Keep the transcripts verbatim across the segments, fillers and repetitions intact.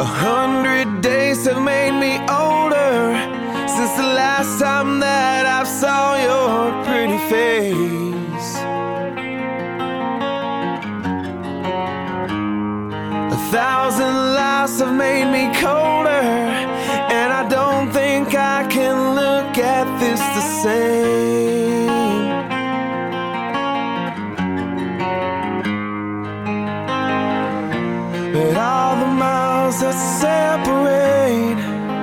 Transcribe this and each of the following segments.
hundred days have made me older since the last time that I saw your pretty face. A thousand lives have made me colder, and I don't think I can look at this the same. But all the miles that separate,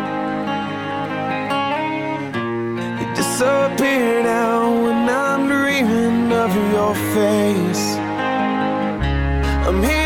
they disappear now when I'm dreaming of your face. I'm here